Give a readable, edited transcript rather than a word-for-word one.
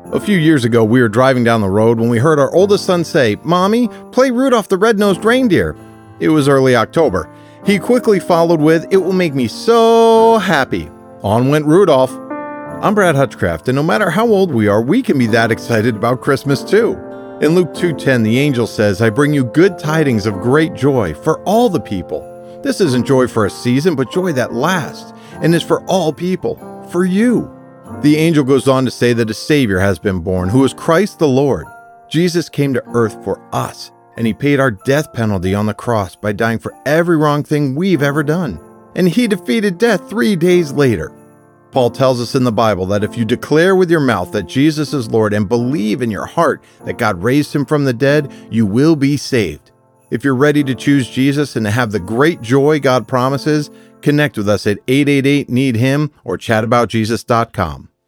A few years ago, we were driving down the road when we heard our oldest son say, "Mommy, play Rudolph the Red-Nosed Reindeer." It was early October. He quickly followed with, "It will make me so happy." On went Rudolph. I'm Brad Hutchcraft, and no matter how old we are, we can be that excited about Christmas too. In Luke 2:10, the angel says, "I bring you good tidings of great joy for all the people." This isn't joy for a season, but joy that lasts, and is for all people, for you. The angel goes on to say that a Savior has been born, who is Christ the Lord. Jesus came to earth for us, and he paid our death penalty on the cross by dying for every wrong thing we've ever done. And he defeated death 3 days later. Paul tells us in the Bible that if you declare with your mouth that Jesus is Lord and believe in your heart that God raised him from the dead, you will be saved. If you're ready to choose Jesus and to have the great joy God promises, connect with us at 888-NEED-HIM or chataboutjesus.com.